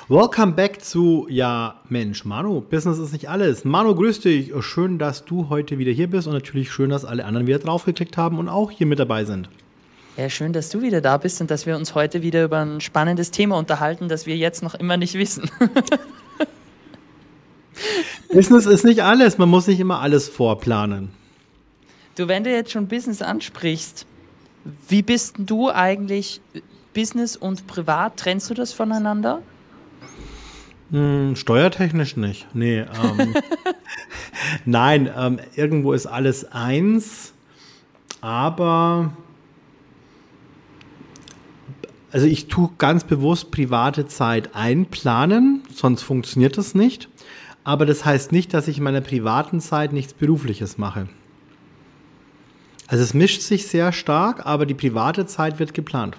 Welcome back zu, ja, Mensch, Manu, Business ist nicht alles. Manu, grüß dich. Schön, dass du heute wieder hier bist und natürlich schön, dass alle anderen wieder draufgeklickt haben und auch hier mit dabei sind. Ja, schön, dass du wieder da bist und dass wir uns heute wieder über ein spannendes Thema unterhalten, das wir jetzt noch immer nicht wissen. Business ist nicht alles, man muss nicht immer alles vorplanen. Du, wenn du jetzt schon Business ansprichst, wie bist denn du eigentlich Business und Privat? Trennst du das voneinander? Steuertechnisch nicht. Nee, nein, irgendwo ist alles eins, aber also ich tue ganz bewusst private Zeit einplanen, sonst funktioniert das nicht. Aber das heißt nicht, dass ich in meiner privaten Zeit nichts Berufliches mache. Also es mischt sich sehr stark, aber die private Zeit wird geplant.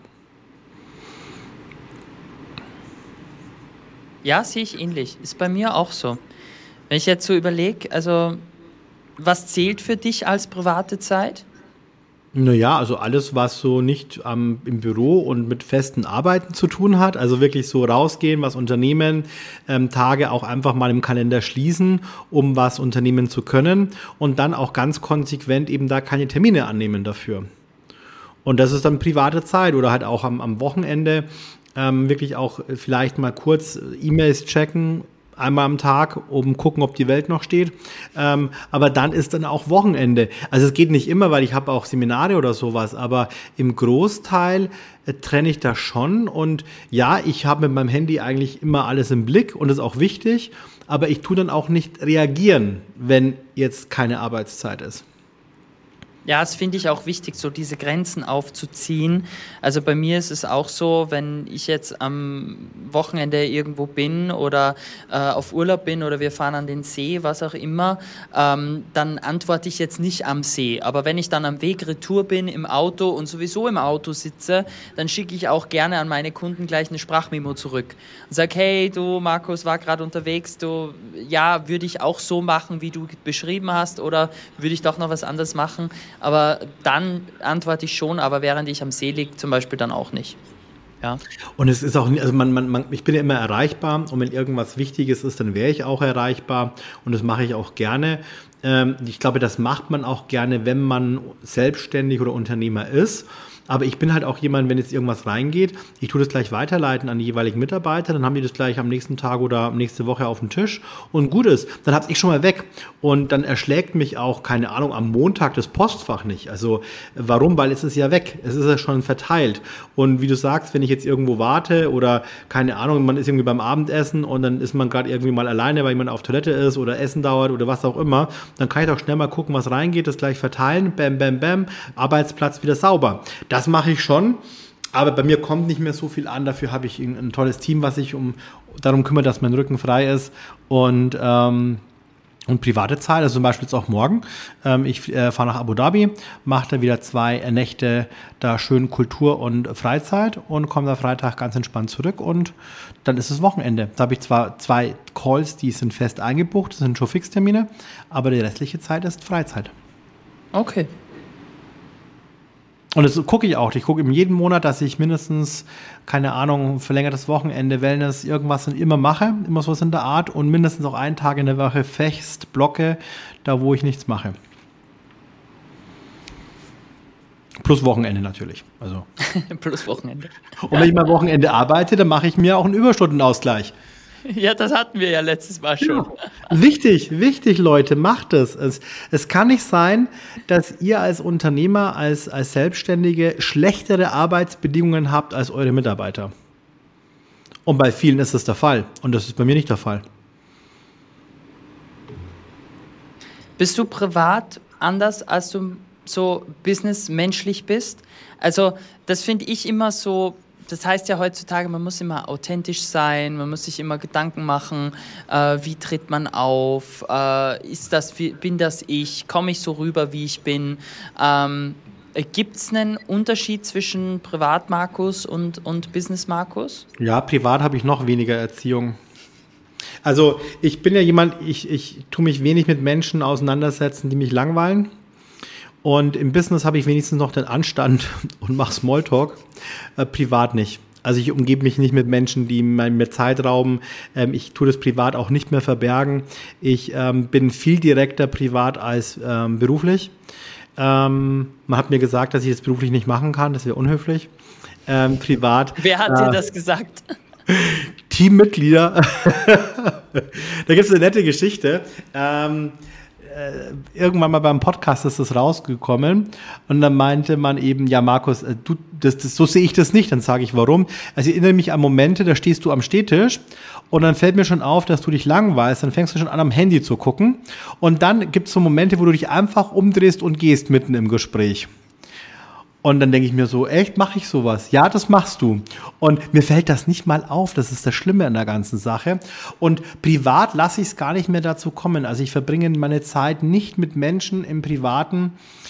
Ja, sehe ich ähnlich. Ist bei mir auch so. Wenn ich jetzt so überlege, also was zählt für dich als private Zeit? Naja, also alles, was so nicht im Büro und mit festen Arbeiten zu tun hat, also wirklich so rausgehen, was Unternehmen, Tage auch einfach mal im Kalender schließen, um was unternehmen zu können und dann auch ganz konsequent eben da keine Termine annehmen dafür. Und das ist dann private Zeit oder halt auch am Wochenende wirklich auch vielleicht mal kurz E-Mails checken, einmal am Tag, um gucken, ob die Welt noch steht. Aber dann ist dann auch Wochenende. Also es geht nicht immer, weil ich habe auch Seminare oder sowas, aber im Großteil trenne ich das schon. Und ja, ich habe mit meinem Handy eigentlich immer alles im Blick und das ist auch wichtig, aber ich tue dann auch nicht reagieren, wenn jetzt keine Arbeitszeit ist. Ja, das finde ich auch wichtig, so diese Grenzen aufzuziehen. Also bei mir ist es auch so, wenn ich jetzt am Wochenende irgendwo bin oder auf Urlaub bin oder wir fahren an den See, was auch immer, dann antworte ich jetzt nicht am See. Aber wenn ich dann am Weg retour bin im Auto und sowieso im Auto sitze, dann schicke ich auch gerne an meine Kunden gleich eine Sprachmemo zurück und sage, hey, du Markus, war gerade unterwegs, du, ja, würde ich auch so machen, wie du beschrieben hast oder würde ich doch noch was anderes machen? Aber dann antworte ich schon, aber während ich am See liege, zum Beispiel dann auch nicht. Ja. Und es ist auch, also ich bin ja immer erreichbar und wenn irgendwas Wichtiges ist, dann wäre ich auch erreichbar und das mache ich auch gerne. Ich glaube, das macht man auch gerne, wenn man selbstständig oder Unternehmer ist. Aber ich bin halt auch jemand, wenn jetzt irgendwas reingeht, ich tue das gleich weiterleiten an die jeweiligen Mitarbeiter, dann haben die das gleich am nächsten Tag oder nächste Woche auf dem Tisch und gut ist, dann hab's ich schon mal weg und dann erschlägt mich auch, keine Ahnung, am Montag das Postfach nicht. Also warum? Weil es ist ja weg, es ist ja schon verteilt und wie du sagst, wenn ich jetzt irgendwo warte oder keine Ahnung, man ist irgendwie beim Abendessen und dann ist man gerade irgendwie mal alleine, weil jemand auf Toilette ist oder Essen dauert oder was auch immer, dann kann ich doch schnell mal gucken, was reingeht, das gleich verteilen, bam, bam, bam, Arbeitsplatz wieder sauber. Das mache ich schon, aber bei mir kommt nicht mehr so viel an. Dafür habe ich ein tolles Team, was sich darum kümmert, dass mein Rücken frei ist. Und private Zeit, also zum Beispiel jetzt auch morgen. Ich fahre nach Abu Dhabi, mache da wieder 2 Nächte da schön Kultur und Freizeit und komme da Freitag ganz entspannt zurück und dann ist es Wochenende. Da habe ich zwar 2 Calls, die sind fest eingebucht, das sind schon Fixtermine, aber die restliche Zeit ist Freizeit. Okay. Und das gucke ich auch. Ich gucke jeden Monat, dass ich mindestens, keine Ahnung, verlängertes Wochenende, Wellness, irgendwas immer mache. Immer sowas in der Art. Und mindestens auch einen Tag in der Woche fest blocke, da wo ich nichts mache. Plus Wochenende natürlich. Also. Plus Wochenende. Und wenn ich mal Wochenende arbeite, dann mache ich mir auch einen Überstundenausgleich. Ja, das hatten wir ja letztes Mal schon. Ja. Wichtig, Leute, macht es. Es kann nicht sein, dass ihr als Unternehmer, als Selbstständige schlechtere Arbeitsbedingungen habt als eure Mitarbeiter. Und bei vielen ist das der Fall. Und das ist bei mir nicht der Fall. Bist du privat anders, als du so businessmenschlich bist? Also, das finde ich immer so. Das heißt ja heutzutage, man muss immer authentisch sein, man muss sich immer Gedanken machen, wie tritt man auf, bin das ich, komme ich so rüber, wie ich bin. Gibt es einen Unterschied zwischen Privat-Markus und Business-Markus? Ja, privat habe ich noch weniger Erziehung. Also ich bin ja jemand, ich tue mich wenig mit Menschen auseinandersetzen, die mich langweilen. Und im Business habe ich wenigstens noch den Anstand und mache Smalltalk, privat nicht. Also ich umgebe mich nicht mit Menschen, die mir Zeit rauben. Ich tue das privat auch nicht mehr verbergen. Ich bin viel direkter privat als beruflich. Man hat mir gesagt, dass ich das beruflich nicht machen kann. Das wäre unhöflich. Privat. Wer hat dir das gesagt? Teammitglieder. Da gibt es eine nette Geschichte. Irgendwann mal beim Podcast ist das rausgekommen und dann meinte man eben, ja Markus, so sehe ich das nicht. Dann sage ich, warum? Also ich erinnere mich an Momente, da stehst du am Stehtisch und dann fällt mir schon auf, dass du dich langweilst, dann fängst du schon an, am Handy zu gucken und dann gibt es so Momente, wo du dich einfach umdrehst und gehst mitten im Gespräch. Und dann denke ich mir so, echt, mache ich sowas? Ja, das machst du. Und mir fällt das nicht mal auf, das ist das Schlimme an der ganzen Sache. Und privat lasse ich es gar nicht mehr dazu kommen. Also ich verbringe meine Zeit nicht mit Menschen im Privaten,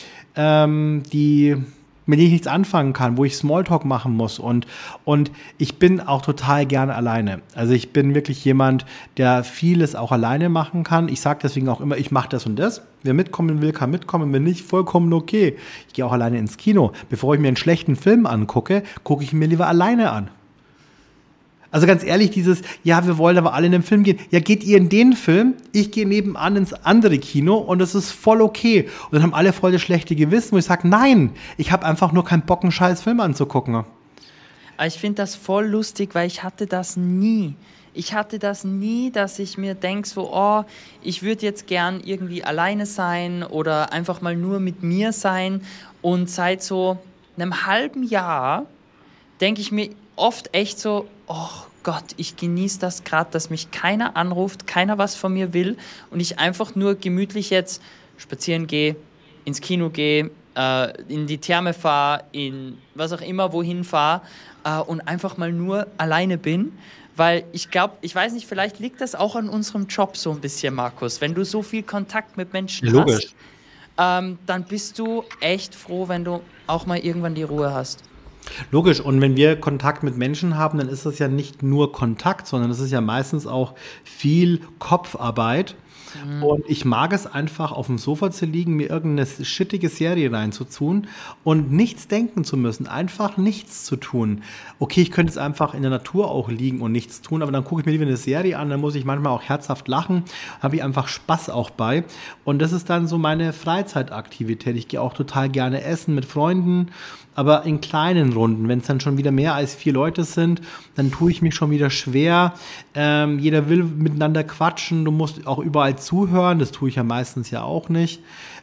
mit denen ich nichts anfangen kann, wo ich Smalltalk machen muss. Und ich bin auch total gern alleine. Also ich bin wirklich jemand, der vieles auch alleine machen kann. Ich sage deswegen auch immer, ich mache das und das. Wer mitkommen will, kann mitkommen. Wenn nicht, vollkommen okay. Ich gehe auch alleine ins Kino. Bevor ich mir einen schlechten Film angucke, gucke ich ihn mir lieber alleine an. Also ganz ehrlich, ja, wir wollen aber alle in den Film gehen. Ja, geht ihr in den Film? Ich gehe nebenan ins andere Kino und das ist voll okay. Und dann haben alle voll das schlechte Gewissen, wo ich sage, nein, ich habe einfach nur keinen Bock, einen scheiß Film anzugucken. Ich finde das voll lustig, weil ich hatte das nie. Ich hatte das nie, dass ich mir denke, so, oh, ich würde jetzt gern irgendwie alleine sein oder einfach mal nur mit mir sein. Und seit so einem halben Jahr denke ich mir oft echt so, oh Gott, ich genieße das gerade, dass mich keiner anruft, keiner was von mir will und ich einfach nur gemütlich jetzt spazieren gehe, ins Kino gehe, in die Therme fahre, in was auch immer, wohin fahre und einfach mal nur alleine bin. Weil ich glaube, ich weiß nicht, vielleicht liegt das auch an unserem Job so ein bisschen, Markus. Wenn du so viel Kontakt mit Menschen hast, dann bist du echt froh, wenn du auch mal irgendwann die Ruhe hast. Logisch, und wenn wir Kontakt mit Menschen haben, dann ist das ja nicht nur Kontakt, sondern das ist ja meistens auch viel Kopfarbeit. Und ich mag es einfach, auf dem Sofa zu liegen, mir irgendeine schittige Serie reinzutun und nichts denken zu müssen, einfach nichts zu tun. Okay, ich könnte jetzt einfach in der Natur auch liegen und nichts tun, aber dann gucke ich mir lieber eine Serie an, dann muss ich manchmal auch herzhaft lachen, habe ich einfach Spaß auch bei. Und das ist dann so meine Freizeitaktivität. Ich gehe auch total gerne essen mit Freunden, aber in kleinen Runden. Wenn es dann schon wieder mehr als 4 Leute sind, dann tue ich mich schon wieder schwer. Jeder will miteinander quatschen, du musst auch überall zuhören, das tue ich ja meistens ja auch nicht.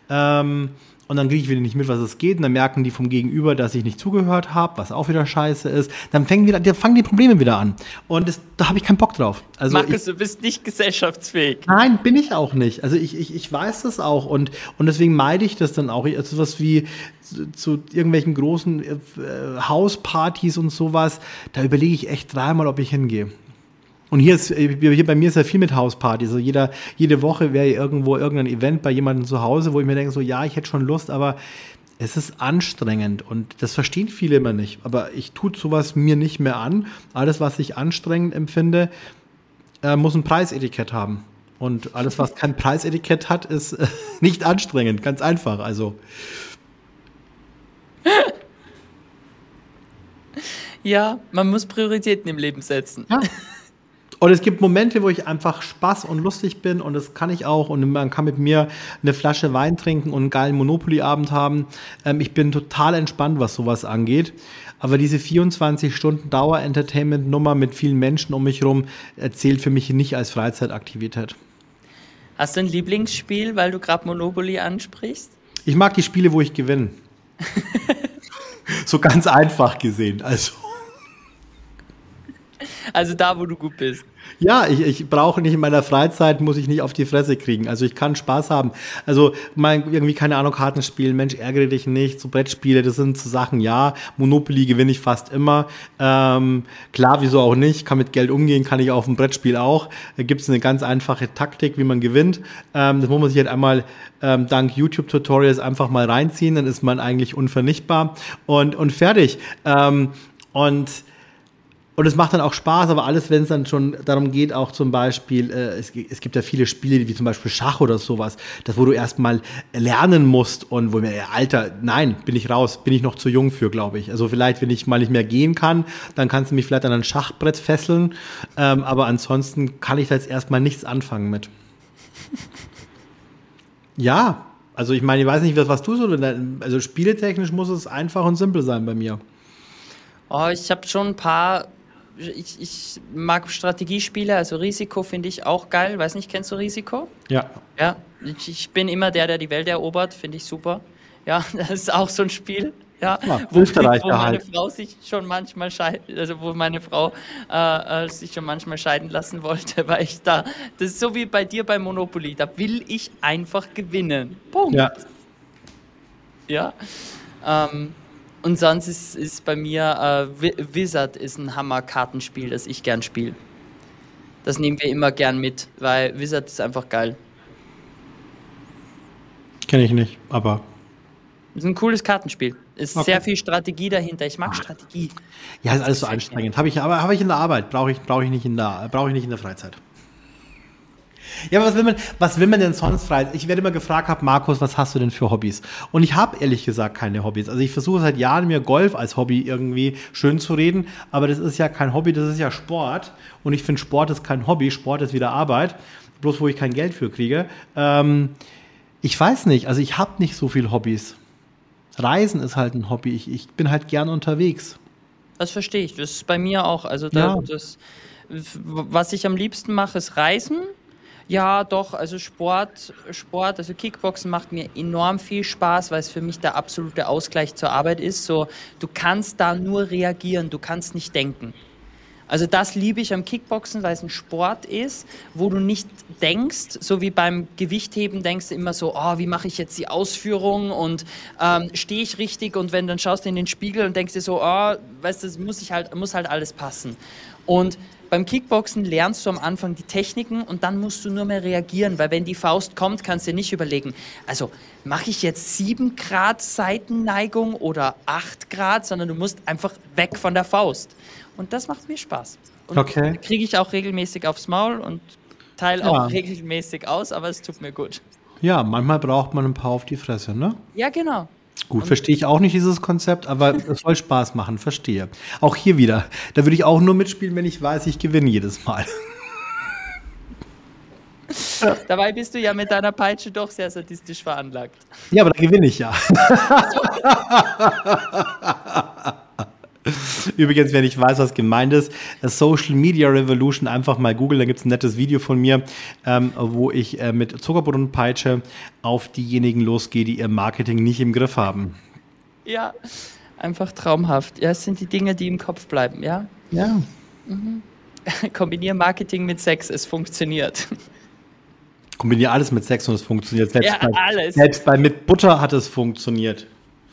Und dann kriege ich wieder nicht mit, was es geht. Und dann merken die vom Gegenüber, dass ich nicht zugehört habe, was auch wieder scheiße ist. Dann fangen die Probleme wieder an. Und da habe ich keinen Bock drauf. Also Markus, du bist nicht gesellschaftsfähig. Nein, bin ich auch nicht. Also ich weiß das auch. Und deswegen meide ich das dann auch. Also was wie zu irgendwelchen großen Hauspartys und sowas, da überlege ich echt 3-mal, ob ich hingehe. Und hier bei mir ist ja viel mit Hausparty. Also jede Woche wäre irgendwo irgendein Event bei jemandem zu Hause, wo ich mir denke, so ja, ich hätte schon Lust, aber es ist anstrengend und das verstehen viele immer nicht. Aber ich tue sowas mir nicht mehr an. Alles, was ich anstrengend empfinde, muss ein Preisetikett haben. Und alles, was kein Preisetikett hat, ist nicht anstrengend. Ganz einfach. Also. Ja, man muss Prioritäten im Leben setzen. Ja. Und es gibt Momente, wo ich einfach Spaß und lustig bin und das kann ich auch und man kann mit mir eine Flasche Wein trinken und einen geilen Monopoly-Abend haben. Ich bin total entspannt, was sowas angeht. Aber diese 24 Stunden Dauer-Entertainment-Nummer mit vielen Menschen um mich herum zählt für mich nicht als Freizeitaktivität. Hast du ein Lieblingsspiel, weil du gerade Monopoly ansprichst? Ich mag die Spiele, wo ich gewinne. So ganz einfach gesehen, Also da, wo du gut bist. Ja, ich brauche nicht in meiner Freizeit, muss ich nicht auf die Fresse kriegen. Also ich kann Spaß haben. Also mal irgendwie, keine Ahnung, Karten spielen, Mensch, ärgere dich nicht, so Brettspiele, das sind so Sachen, ja. Monopoly gewinne ich fast immer. Klar, wieso auch nicht, kann mit Geld umgehen, kann ich auf dem Brettspiel auch. Da gibt es eine ganz einfache Taktik, wie man gewinnt. Das muss man sich halt einmal dank YouTube-Tutorials einfach mal reinziehen, dann ist man eigentlich unvernichtbar und fertig. Und Und es macht dann auch Spaß, aber alles, wenn es dann schon darum geht, auch zum Beispiel, es gibt ja viele Spiele, wie zum Beispiel Schach oder sowas, das wo du erstmal lernen musst und wo mir, Alter, nein, bin ich raus, bin ich noch zu jung für, glaube ich. Also vielleicht, wenn ich mal nicht mehr gehen kann, dann kannst du mich vielleicht an ein Schachbrett fesseln, aber ansonsten kann ich da jetzt erstmal nichts anfangen mit. Ja, also ich meine, ich weiß nicht, was du so, also spieletechnisch muss es einfach und simpel sein bei mir. Oh, ich habe schon ein paar. Ich mag Strategiespiele, also Risiko finde ich auch geil. Weiß nicht, kennst du Risiko? Ja. Ja, ich bin immer der die Welt erobert, finde ich super. Ja, das ist auch so ein Spiel, ja, Ja, wo meine halt. Frau sich schon manchmal also wo meine Frau sich schon manchmal scheiden lassen wollte, weil ich da, das ist so wie bei dir bei Monopoly, da will ich einfach gewinnen. Punkt. Ja. Ja. Und sonst ist bei mir Wizard ist ein Hammer-Kartenspiel, das ich gern spiele. Das nehmen wir immer gern mit, weil Wizard ist einfach geil. Kenne ich nicht, aber. Ist ein cooles Kartenspiel. Ist Okay. sehr viel Strategie dahinter. Ich mag Strategie. Ja, ist alles so anstrengend. Habe ich in der Arbeit, brauche ich nicht in der Freizeit. Ja, aber was will man denn sonst frei? Ich werde immer gefragt, Markus, was hast du denn für Hobbys? Und ich habe ehrlich gesagt keine Hobbys. Also ich versuche seit Jahren mir Golf als Hobby irgendwie schön zu reden, aber das ist ja kein Hobby, das ist ja Sport. Und ich finde, Sport ist kein Hobby, Sport ist wieder Arbeit, bloß wo ich kein Geld für kriege. Ich weiß nicht, also ich habe nicht so viele Hobbys. Reisen ist halt ein Hobby. Ich bin halt gern unterwegs. Das verstehe ich. Das ist bei mir auch. Also Ja. was ich am liebsten mache, ist Reisen. Ja, doch, also Sport, also Kickboxen macht mir enorm viel Spaß, weil es für mich der absolute Ausgleich zur Arbeit ist. So, du kannst da nur reagieren, du kannst nicht denken. Also das liebe ich am Kickboxen, weil es ein Sport ist, wo du nicht denkst, so wie beim Gewichtheben denkst du immer so, oh, wie mache ich jetzt die Ausführung und stehe ich richtig, und wenn dann schaust du in den Spiegel und denkst dir so, oh, weißt du, das muss halt alles passen. Und beim Kickboxen lernst du am Anfang die Techniken und dann musst du nur mehr reagieren, weil wenn die Faust kommt, kannst du dir nicht überlegen, also mache ich jetzt 7 Grad Seitenneigung oder 8 Grad, sondern du musst einfach weg von der Faust. Und das macht mir Spaß. Und Okay. kriege ich auch regelmäßig aufs Maul und teile auch regelmäßig aus, aber es tut mir gut. Ja, manchmal braucht man ein paar auf die Fresse, ne? Ja, genau. Gut, verstehe ich auch nicht dieses Konzept, aber es soll Spaß machen, verstehe. Auch hier wieder, da würde ich auch nur mitspielen, wenn ich weiß, ich gewinne jedes Mal. Dabei bist du ja mit deiner Peitsche doch sehr sadistisch veranlagt. Ja, aber da gewinne ich ja. Übrigens, wenn ich weiß, was gemeint ist, Social Media Revolution, einfach mal googeln, da gibt es ein nettes Video von mir, wo ich mit Zuckerbrotpeitsche auf diejenigen losgehe, die ihr Marketing nicht im Griff haben. Ja, einfach traumhaft. Ja, es sind die Dinge, die im Kopf bleiben, ja? Ja. Kombiniere Marketing mit Sex, es funktioniert. Kombiniere alles mit Sex und es funktioniert. Alles. Selbst bei mit Butter hat es funktioniert.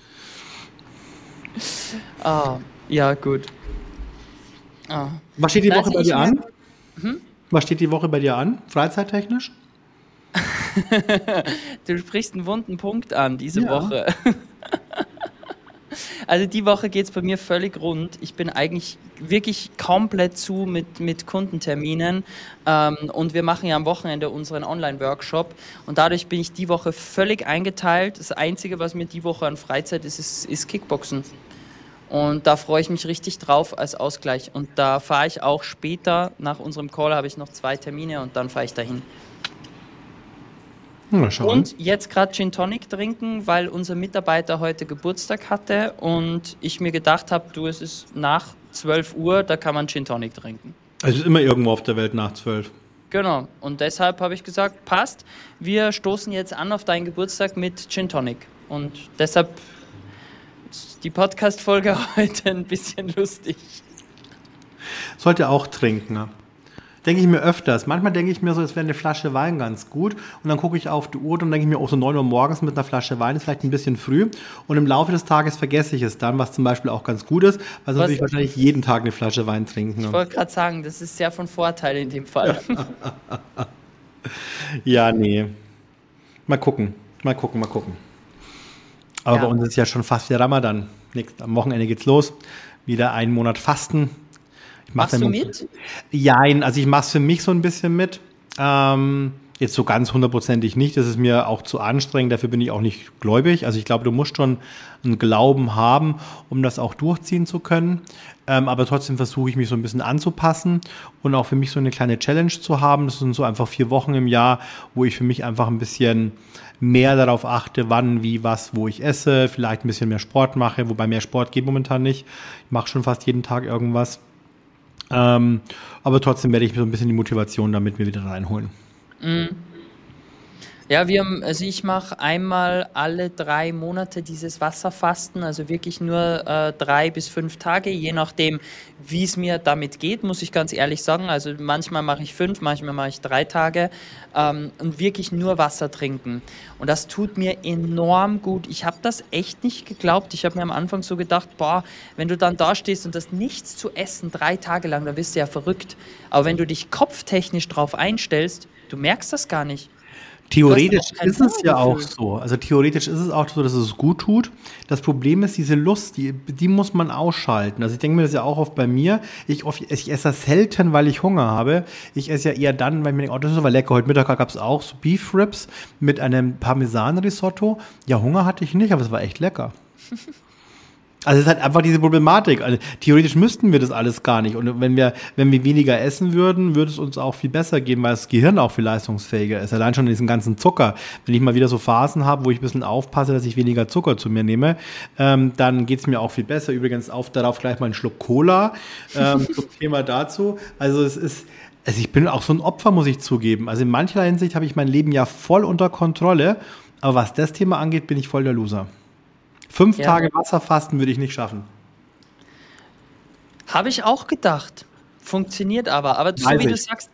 Ja, gut. Was steht die Woche bei dir an? Was steht die Woche bei dir an, freizeittechnisch? Du sprichst einen wunden Punkt an diese Ja. Woche. Also die Woche geht es bei mir völlig rund. Ich bin eigentlich wirklich komplett zu mit Kundenterminen, und wir machen ja am Wochenende unseren Online-Workshop und dadurch bin ich die Woche völlig eingeteilt. Das Einzige, was mir die Woche an Freizeit ist Kickboxen. Und da freue ich mich richtig drauf als Ausgleich. Und da fahre ich auch später, nach unserem Call habe ich noch 2 Termine und dann fahre ich dahin. Na, schau an. Und jetzt gerade Gin Tonic trinken, weil unser Mitarbeiter heute Geburtstag hatte und ich mir gedacht habe, du, es ist nach 12 Uhr, da kann man Gin Tonic trinken. Also es ist immer irgendwo auf der Welt nach 12. Genau. Und deshalb habe ich gesagt, passt, wir stoßen jetzt an auf deinen Geburtstag mit Gin Tonic. Und deshalb ist die Podcast-Folge heute ein bisschen lustig. Sollte auch trinken. Ne? Denke ich mir öfters. Manchmal denke ich mir so, es wäre eine Flasche Wein ganz gut. Und dann gucke ich auf die Uhr und denke ich mir, so 9 Uhr morgens mit einer Flasche Wein ist vielleicht ein bisschen früh. Und im Laufe des Tages vergesse ich es dann, was zum Beispiel auch ganz gut ist, weil sonst würde ich wahrscheinlich jeden Tag eine Flasche Wein trinken. Ich wollte gerade sagen, das ist sehr von Vorteil in dem Fall. Ja, nee. Mal gucken. Aber Ja. bei uns ist ja schon fast der Ramadan. Am Wochenende geht's los. Wieder einen Monat Fasten. Machst du mit? Jein, also ich mache es für mich so ein bisschen mit. Jetzt so ganz hundertprozentig nicht, das ist mir auch zu anstrengend, dafür bin ich auch nicht gläubig. Also ich glaube, du musst schon einen Glauben haben, um das auch durchziehen zu können. Aber trotzdem versuche ich mich so ein bisschen anzupassen und auch für mich so eine kleine Challenge zu haben. Das sind so einfach 4 Wochen im Jahr, wo ich für mich einfach ein bisschen mehr darauf achte, wann, wie, was, wo ich esse, vielleicht ein bisschen mehr Sport mache, wobei mehr Sport geht momentan nicht. Ich mache schon fast jeden Tag irgendwas. Aber trotzdem werde ich so ein bisschen die Motivation damit mir wieder reinholen. Mhm. Ja, also ich mache einmal alle 3 Monate dieses Wasserfasten, also wirklich nur 3 bis 5 Tage, je nachdem, wie es mir damit geht, muss ich ganz ehrlich sagen. Also manchmal mache ich 5, manchmal mache ich 3 Tage und wirklich nur Wasser trinken. Und das tut mir enorm gut. Ich habe das echt nicht geglaubt. Ich habe mir am Anfang so gedacht, boah, wenn du dann da stehst und das nichts zu essen 3 Tage lang, dann wirst du ja verrückt. Aber wenn du dich kopftechnisch drauf einstellst, du merkst das gar nicht. Du hast Theoretisch auch kein ist es ja auch Hungergefühl. so. Also theoretisch ist es auch so, dass es gut tut. Das Problem ist, diese Lust, die muss man ausschalten. Also ich denke mir das ja auch oft bei mir. Ich esse das selten, weil ich Hunger habe. Ich esse ja eher dann, weil ich mir denke, oh, das ist aber lecker. Heute Mittag gab es auch so Beef Ribs mit einem Parmesan-Risotto. Ja, Hunger hatte ich nicht, aber es war echt lecker. Also es ist halt einfach diese Problematik. Also theoretisch müssten wir das alles gar nicht. Und wenn wir weniger essen würden, würde es uns auch viel besser gehen, weil das Gehirn auch viel leistungsfähiger ist. Allein schon diesen ganzen Zucker. Wenn ich mal wieder so Phasen habe, wo ich ein bisschen aufpasse, dass ich weniger Zucker zu mir nehme, dann geht es mir auch viel besser. Übrigens darauf gleich mal einen Schluck Cola zum Thema dazu. Also ich bin auch so ein Opfer, muss ich zugeben. Also in mancher Hinsicht habe ich mein Leben ja voll unter Kontrolle. Aber was das Thema angeht, bin ich voll der Loser. 5 Ja, Tage Wasserfasten würde ich nicht schaffen. habe ich auch gedacht. Funktioniert aber. Aber so Weiß wie du ich. sagst,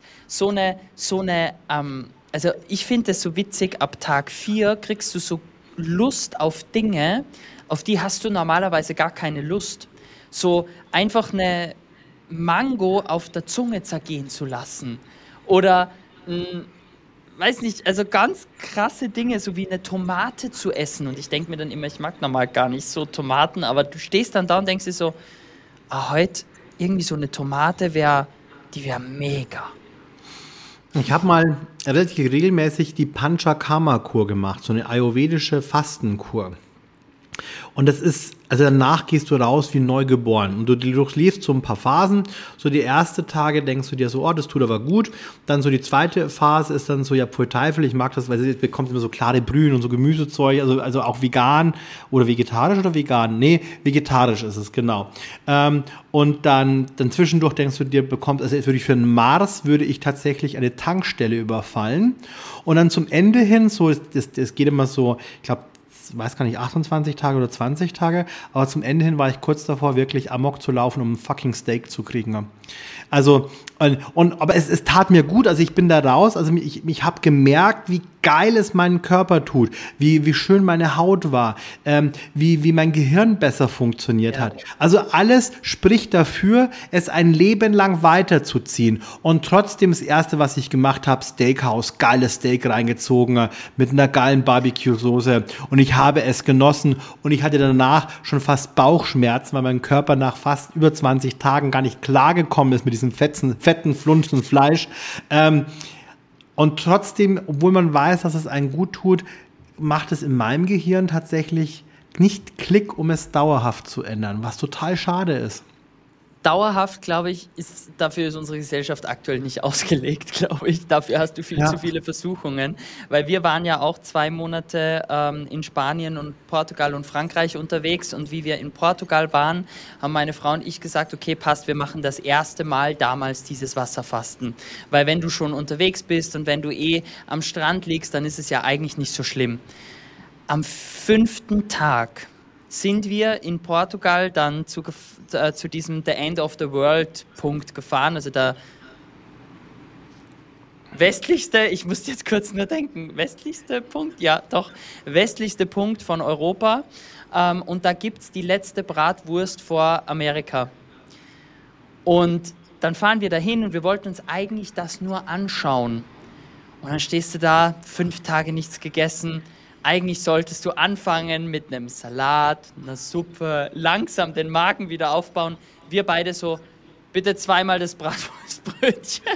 also ich finde es so witzig, ab Tag 4 kriegst du so Lust auf Dinge, auf die hast du normalerweise gar keine Lust. So einfach eine Mango auf der Zunge zergehen zu lassen. Oder weiß nicht, also ganz krasse Dinge, so wie eine Tomate zu essen. Und ich denke mir dann immer, ich mag normal gar nicht so Tomaten, aber du stehst dann da und denkst dir so, heute irgendwie so eine Tomate die wäre mega. Ich habe mal relativ regelmäßig die Panchakarma-Kur gemacht, so eine ayurvedische Fastenkur. Und das ist, also danach gehst du raus wie neugeboren. Und du durchliefst so ein paar Phasen. So die ersten Tage denkst du dir so, oh, das tut aber gut. Dann so die zweite Phase ist dann so, ja, pfui Teufel, ich mag das, weil es bekommt immer so klare Brühen und so Gemüsezeug, also auch vegan oder vegetarisch oder vegan? Nee, vegetarisch ist es, genau. Und dann zwischendurch denkst du dir, also jetzt würde ich für den Mars, würde ich tatsächlich eine Tankstelle überfallen. Und dann zum Ende hin, so, das geht immer so, ich glaube, weiß gar nicht, 28 Tage oder 20 Tage, aber zum Ende hin war ich kurz davor, wirklich Amok zu laufen, um ein fucking Steak zu kriegen. Also, aber es tat mir gut, also ich bin da raus, also ich habe gemerkt, wie geil es meinen Körper tut, wie schön meine Haut war, wie mein Gehirn besser funktioniert Ja. hat. Also alles spricht dafür, es ein Leben lang weiterzuziehen. Und trotzdem das Erste, was ich gemacht habe, Steakhouse, geiles Steak reingezogen, mit einer geilen Barbecue-Soße. Und ich habe es genossen und ich hatte danach schon fast Bauchschmerzen, weil mein Körper nach fast über 20 Tagen gar nicht klargekommen ist mit diesem fetten Flunzen Fleisch. Und trotzdem, obwohl man weiß, dass es einen gut tut, macht es in meinem Gehirn tatsächlich nicht Klick, um es dauerhaft zu ändern, was total schade ist. Dauerhaft, glaube ich, dafür ist unsere Gesellschaft aktuell nicht ausgelegt, glaube ich. Dafür hast du viel Ja. zu viele Versuchungen. Weil wir waren ja auch 2 Monate in Spanien und Portugal und Frankreich unterwegs. Und wie wir in Portugal waren, haben meine Frau und ich gesagt, okay, passt, wir machen das erste Mal damals dieses Wasserfasten. Weil wenn du schon unterwegs bist und wenn du am Strand liegst, dann ist es ja eigentlich nicht so schlimm. Am 5. Tag sind wir in Portugal dann zu diesem The End of the World Punkt gefahren, also der westlichste, ich muss jetzt kurz nur denken, westlichste Punkt, ja doch, westlichste Punkt von Europa, und da gibt es die letzte Bratwurst vor Amerika. Und dann fahren wir dahin und wir wollten uns eigentlich das nur anschauen. Und dann stehst du da, 5 Tage nichts gegessen. Eigentlich solltest du anfangen mit einem Salat, einer Suppe, langsam den Magen wieder aufbauen. Wir beide so, bitte zweimal das Bratwurstbrötchen.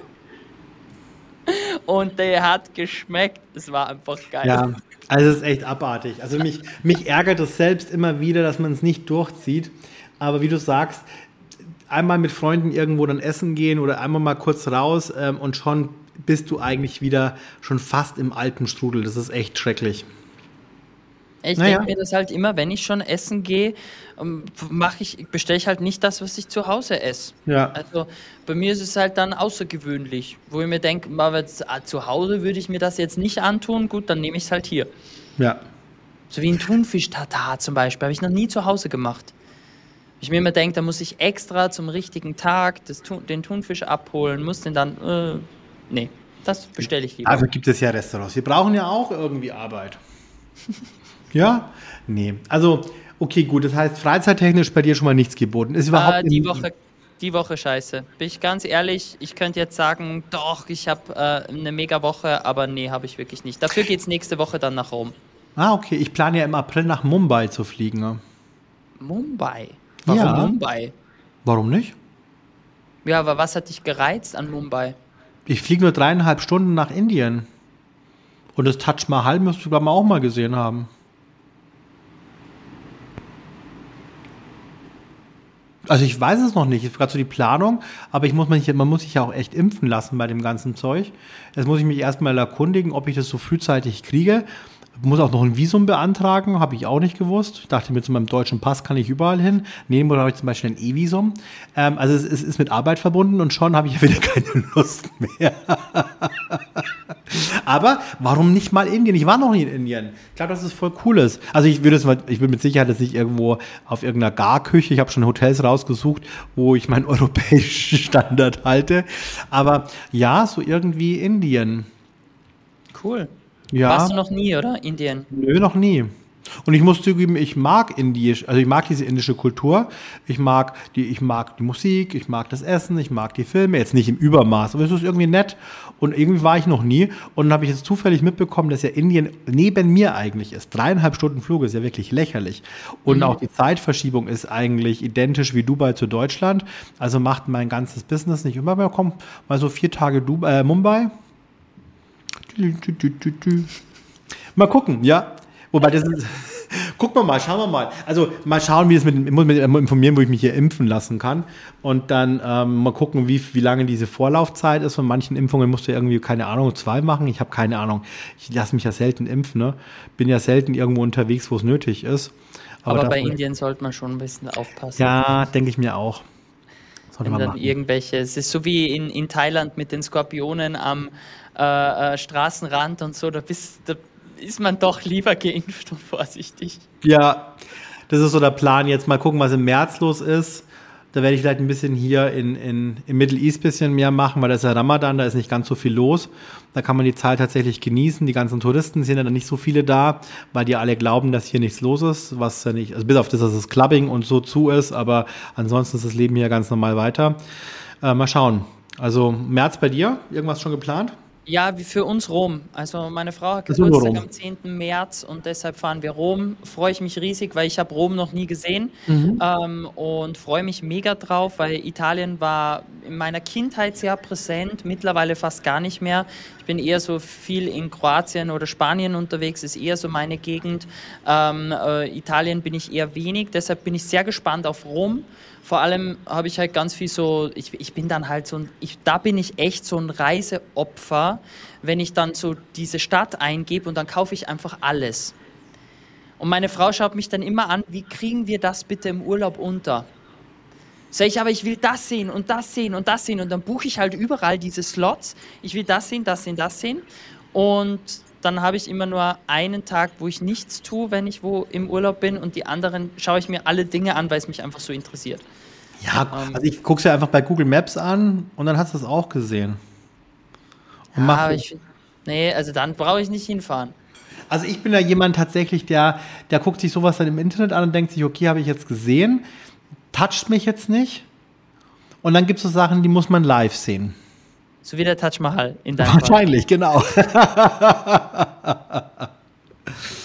Und der hat geschmeckt. Es war einfach geil. Ja, also es ist echt abartig. Also mich ärgert es selbst immer wieder, dass man es nicht durchzieht. Aber wie du sagst, einmal mit Freunden irgendwo dann essen gehen oder einmal mal kurz raus und schon bist du eigentlich wieder schon fast im alten Strudel. Das ist echt schrecklich. Ich Naja. denke mir das halt immer, wenn ich schon essen gehe, bestelle ich halt nicht das, was ich zu Hause esse. Ja. Also bei mir ist es halt dann außergewöhnlich, wo ich mir denke, zu Hause würde ich mir das jetzt nicht antun, gut, dann nehme ich es halt hier. Ja. So wie ein Thunfisch-Tatar zum Beispiel, habe ich noch nie zu Hause gemacht. Ich mir immer denke, da muss ich extra zum richtigen Tag den Thunfisch abholen, muss den dann, nee, das bestelle ich lieber. Also gibt es ja Restaurants. Wir brauchen ja auch irgendwie Arbeit. Ja? Nee. Also, okay, gut. Das heißt, freizeittechnisch bei dir schon mal nichts geboten. Ist überhaupt Die Woche scheiße. Bin ich ganz ehrlich, ich könnte jetzt sagen, doch, ich habe eine mega Woche, aber nee, habe ich wirklich nicht. Dafür geht es nächste Woche dann nach Rom. Okay. Ich plane ja im April nach Mumbai zu fliegen. Ne? Mumbai? Warum Ja. Mumbai? Warum nicht? Ja, aber was hat dich gereizt an Mumbai? Ich fliege nur 3,5 Stunden nach Indien. Und das Taj Mahal müsstest du, glaube ich, auch mal gesehen haben. Also ich weiß es noch nicht, ist gerade so die Planung, aber man muss sich ja auch echt impfen lassen bei dem ganzen Zeug. Jetzt muss ich mich erstmal erkundigen, ob ich das so frühzeitig kriege. Muss auch noch ein Visum beantragen, habe ich auch nicht gewusst. Ich dachte mir, zu meinem deutschen Pass kann ich überall hin. Nehmen oder habe ich zum Beispiel ein E-Visum. Also es ist mit Arbeit verbunden und schon habe ich ja wieder keine Lust mehr. Aber warum nicht mal Indien? Ich war noch nie in Indien. Ich glaube, dass es voll cool ist. Also ich will mit Sicherheit jetzt nicht irgendwo auf irgendeiner Garküche. Ich habe schon Hotels rausgesucht, wo ich meinen europäischen Standard halte. Aber ja, so irgendwie Indien. Cool. Ja. Warst du noch nie, oder? Indien? Nö, noch nie. Und ich muss zugeben, ich mag ich mag diese indische Kultur. Ich mag die Musik, ich mag das Essen, ich mag die Filme. Jetzt nicht im Übermaß, aber es ist irgendwie nett. Und irgendwie war ich noch nie. Und dann habe ich jetzt zufällig mitbekommen, dass ja Indien neben mir eigentlich ist. 3,5 Stunden Flug ist ja wirklich lächerlich. Und auch die Zeitverschiebung ist eigentlich identisch wie Dubai zu Deutschland. Also macht mein ganzes Business nicht immer mehr. Komm, mal so 4 Tage Mumbai. Mal gucken, ja. Wobei das ist, gucken wir mal, schauen wir mal. Also mal schauen, ich muss mich informieren, wo ich mich hier impfen lassen kann. Und dann mal gucken, wie lange diese Vorlaufzeit ist. Von manchen Impfungen musst du irgendwie, keine Ahnung, 2 machen. Ich habe keine Ahnung. Ich lasse mich ja selten impfen. Ne? Bin ja selten irgendwo unterwegs, wo es nötig ist. Aber bei Indien sollte man schon ein bisschen aufpassen. Ja, denke ich mir auch. Wenn dann irgendwelche, es ist so wie in Thailand mit den Skorpionen am Straßenrand und so, da ist man doch lieber geimpft und vorsichtig. Ja, das ist so der Plan jetzt. Mal gucken, was im März los ist. Da werde ich vielleicht ein bisschen hier im Middle East ein bisschen mehr machen, weil da ist ja Ramadan, da ist nicht ganz so viel los. Da kann man die Zeit tatsächlich genießen. Die ganzen Touristen sind ja dann nicht so viele da, weil die alle glauben, dass hier nichts los ist, was ja nicht, also bis auf das, dass das Clubbing und so zu ist, aber ansonsten ist das Leben hier ganz normal weiter. Mal schauen. Also März bei dir, irgendwas schon geplant? Ja, wie für uns Rom. Also meine Frau hat Geburtstag am 10. März und deshalb fahren wir Rom. Freue ich mich riesig, weil ich habe Rom noch nie gesehen und freue mich mega drauf, weil Italien war in meiner Kindheit sehr präsent, mittlerweile fast gar nicht mehr. Ich bin eher so viel in Kroatien oder Spanien unterwegs, ist eher so meine Gegend. Italien bin ich eher wenig, deshalb bin ich sehr gespannt auf Rom. Vor allem habe ich halt ganz viel so, ich bin dann halt so, da bin ich echt so ein Reiseopfer, wenn ich dann so diese Stadt eingebe und dann kaufe ich einfach alles. Und meine Frau schaut mich dann immer an, wie kriegen wir das bitte im Urlaub unter? Sag ich, aber ich will das sehen und das sehen und das sehen und dann buche ich halt überall diese Slots. Ich will das sehen, das sehen, das sehen und dann habe ich immer nur einen Tag, wo ich nichts tue, wenn ich wo im Urlaub bin und die anderen schaue ich mir alle Dinge an, weil es mich einfach so interessiert. Ja, also ich gucke es ja einfach bei Google Maps an und dann hast du es auch gesehen. Und ja, nee, also dann brauche ich nicht hinfahren. Also ich bin ja jemand tatsächlich, der guckt sich sowas dann im Internet an und denkt sich, okay, habe ich jetzt gesehen, toucht mich jetzt nicht. Und dann gibt es so Sachen, die muss man live sehen. So wie der Taj Mahal in deinem Wahrscheinlich, Fall. Genau.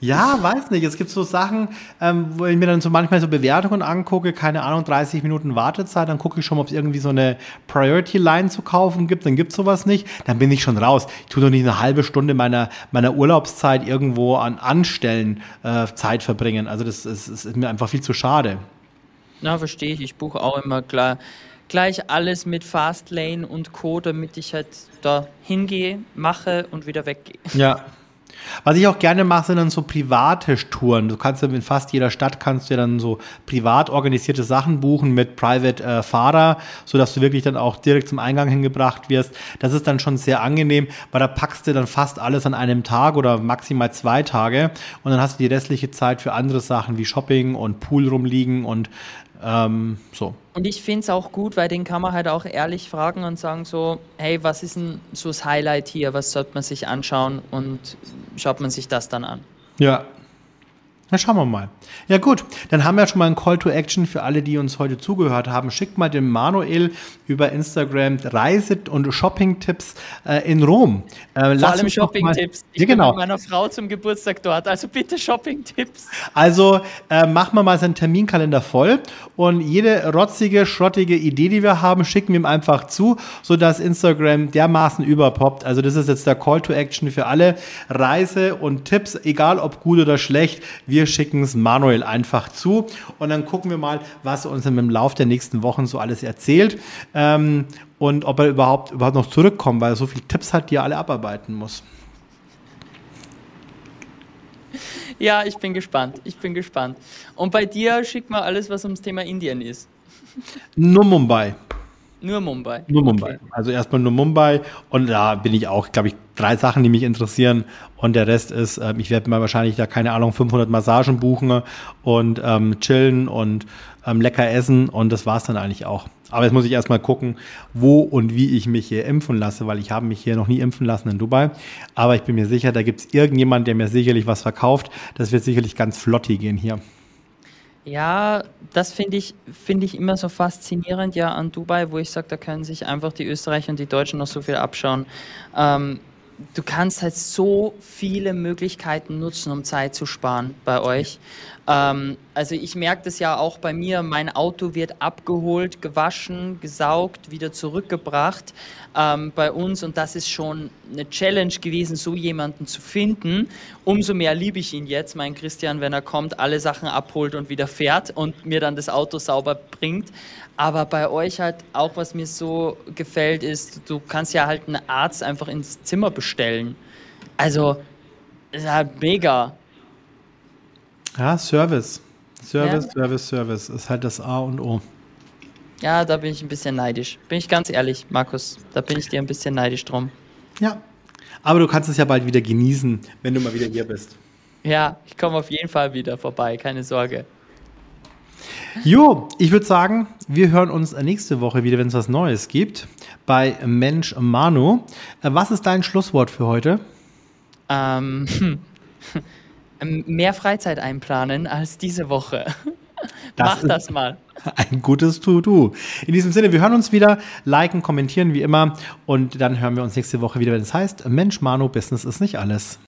Ja, weiß nicht. Es gibt so Sachen, wo ich mir dann so manchmal so Bewertungen angucke, keine Ahnung, 30 Minuten Wartezeit, dann gucke ich schon, ob es irgendwie so eine Priority Line zu kaufen gibt, dann gibt es sowas nicht, dann bin ich schon raus. Ich tue doch nicht eine halbe Stunde meiner Urlaubszeit irgendwo an Anstellen Zeit verbringen. Also das ist mir einfach viel zu schade. Na, verstehe ich. Ich buche auch immer klar, gleich alles mit Fastlane und Co., damit ich halt da hingehe, mache und wieder weggehe. Ja. Was ich auch gerne mache, sind dann so private Touren. Du kannst ja in fast jeder Stadt kannst du ja dann so privat organisierte Sachen buchen mit Private Fahrer, sodass du wirklich dann auch direkt zum Eingang hingebracht wirst. Das ist dann schon sehr angenehm, weil da packst du dann fast alles an einem Tag oder maximal 2 Tage und dann hast du die restliche Zeit für andere Sachen wie Shopping und Pool rumliegen und so. Und ich finde es auch gut, weil den kann man halt auch ehrlich fragen und sagen so, hey, was ist denn so das Highlight hier, was sollte man sich anschauen und schaut man sich das dann an. Ja. Na, schauen wir mal. Ja gut, dann haben wir schon mal einen Call to Action für alle, die uns heute zugehört haben. Schickt mal dem Manuel über Instagram Reise- und Shopping-Tipps in Rom. Vor allem Shopping-Tipps. Ich bin genau. mit meiner Frau zum Geburtstag dort, also bitte Shopping-Tipps. Also machen wir mal seinen Terminkalender voll und jede rotzige, schrottige Idee, die wir haben, schicken wir ihm einfach zu, sodass Instagram dermaßen überpoppt. Also das ist jetzt der Call to Action für alle Reise und Tipps, egal ob gut oder schlecht. Wir schicken es Manuel einfach zu und dann gucken wir mal, was er uns im Lauf der nächsten Wochen so alles erzählt und ob er überhaupt noch zurückkommt, weil er so viele Tipps hat, die er alle abarbeiten muss. Ja, ich bin gespannt. Und bei dir schick mal alles, was ums Thema Indien ist. Nur Mumbai. Nur Mumbai. Nur Mumbai. Okay. Also erstmal nur Mumbai und da bin ich auch, glaube ich, 3 Sachen, die mich interessieren und der Rest ist, ich werde mal wahrscheinlich da, keine Ahnung, 500 Massagen buchen und chillen und lecker essen und das war's dann eigentlich auch. Aber jetzt muss ich erstmal gucken, wo und wie ich mich hier impfen lasse, weil ich habe mich hier noch nie impfen lassen in Dubai. Aber ich bin mir sicher, da gibt es irgendjemand, der mir sicherlich was verkauft. Das wird sicherlich ganz flotti gehen hier. Ja, das finde ich immer so faszinierend ja an Dubai, wo ich sage, da können sich einfach die Österreicher und die Deutschen noch so viel abschauen. Du kannst halt so viele Möglichkeiten nutzen, um Zeit zu sparen bei euch. Also ich merke das ja auch bei mir, mein Auto wird abgeholt, gewaschen, gesaugt, wieder zurückgebracht bei uns und das ist schon eine Challenge gewesen, so jemanden zu finden. Umso mehr liebe ich ihn jetzt, mein Christian, wenn er kommt, alle Sachen abholt und wieder fährt und mir dann das Auto sauber bringt. Aber bei euch halt auch, was mir so gefällt, ist, du kannst ja halt einen Arzt einfach ins Zimmer bestellen. Also, das ist halt mega. Ja, Service ist halt das A und O. Ja, da bin ich ein bisschen neidisch. Bin ich ganz ehrlich, Markus, da bin ich dir ein bisschen neidisch drum. Ja, aber du kannst es ja bald wieder genießen, wenn du mal wieder hier bist. Ja, ich komme auf jeden Fall wieder vorbei, keine Sorge. Jo, ich würde sagen, wir hören uns nächste Woche wieder, wenn es was Neues gibt, bei Mensch Manu. Was ist dein Schlusswort für heute? Mehr Freizeit einplanen als diese Woche. Mach das mal. Ein gutes To-Do. In diesem Sinne, wir hören uns wieder, liken, kommentieren wie immer und dann hören wir uns nächste Woche wieder, wenn es heißt, Mensch Manu, Business ist nicht alles.